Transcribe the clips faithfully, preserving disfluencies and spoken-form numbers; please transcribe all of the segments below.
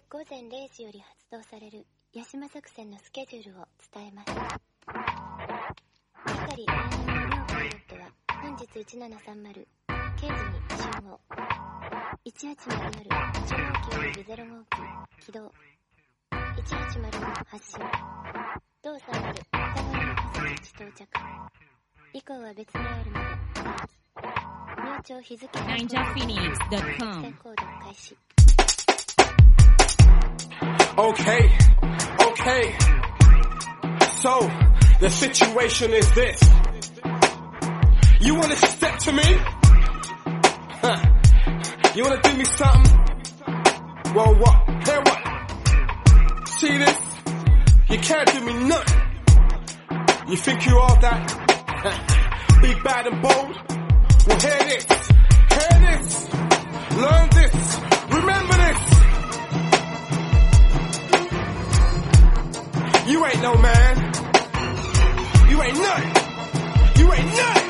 午前れいじより発動されるヤシマ作戦のスケジュールを伝えます。係 エーエヌ の両パイロットは本日いちななさんまるけいじに集合。いちはちまる初号機およびゼロ号機起動。いちはちまるの発進。同さんまる片側の発射地到着。以降は別にあるので待機。明朝日付変更 ninja phoenix dot com 戦行動開始。 Okay, okay. So, the situation is this. You wanna step to me? Huh. You wanna do me something? Well, what? Hear what? See this? You can't do me nothing. You think you all that? Big, bad and bold? Well, hear this. Hear this. Learn this. Remember this. You ain't no man. You ain't nothing. You ain't nothing.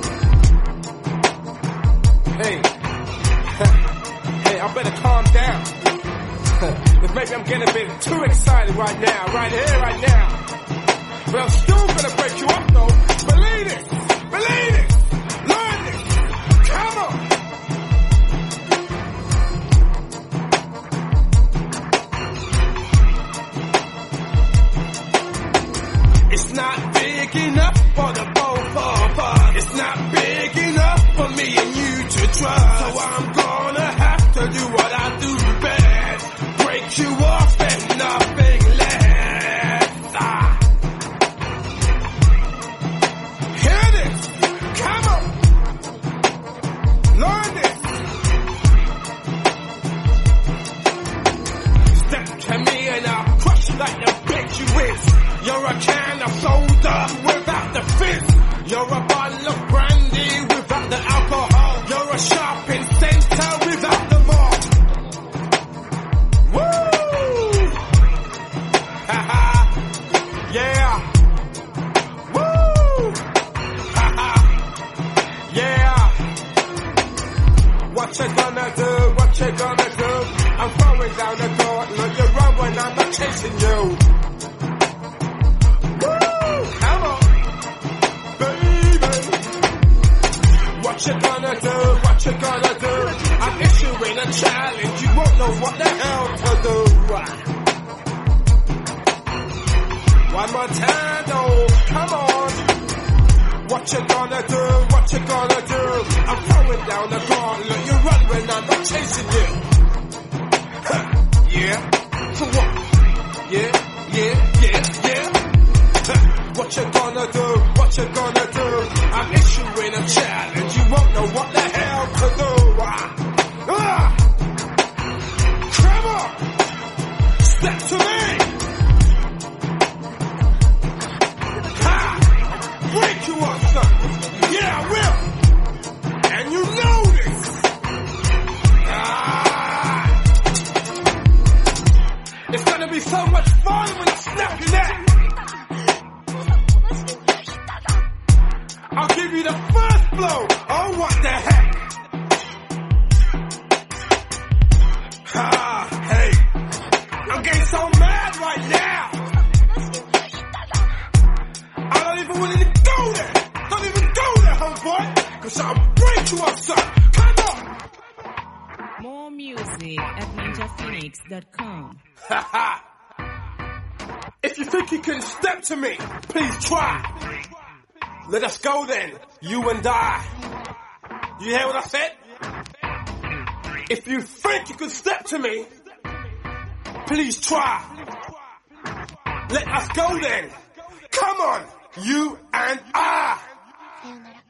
Hey. Hey, I better calm down. Cause maybe I'm getting a bit too excited right now. Right here, right now. But I'm still gonna break you up though. Believe it. Believe it. Learn it. Come on. It's not big enough for the both of us. It's not big enough for me and you to trust. So I'm gonna have to do what I do best. Break you off and nothing less. Ah. Hear this. Come on. Learn this. Step to me and I'll crush you like the bitch you is. You're a can of soda without the fizz. You're a bottle of brandy without the alcohol. You're a shopping center without the mall. Woo! Ha ha! Yeah! Woo! Ha ha! Yeah! What you gonna do? What you gonna do? I'm throwing down the door. Look, you run when I'm not chasing you. What you gonna do? What you gonna do? I'm issuing a challenge. You won't know what the hell to do. One more time, though. Come on. What you gonna do? What you gonna do? I'm throwing down the gauntlet. You run when I'm not chasing you. Huh. Yeah. For what? Yeah, yeah, yeah, yeah. Huh. What you gonna do? What you gonna do? I'm issuing a challenge. You won't know what the hell to do. Ah. Ah. Come on. Step to me. Ha. Break you up, son. Yeah, I will. And you know this. Ah. It's gonna be so much fun when I snap your neck. I'll give you the first blow. Oh, what the heck? Ah, hey. I'm getting so mad right now. I don't even want to go there. Don't even go there, homeboy. Cause I'll break you up, son. Come on. More music at ninja phoenix dot com. Ha ha. If you think you can step to me, please try. Let us go then, you and I. You hear what I said? If you think you can step to me, please try. Let us go then. Come on, you and I. さよなら。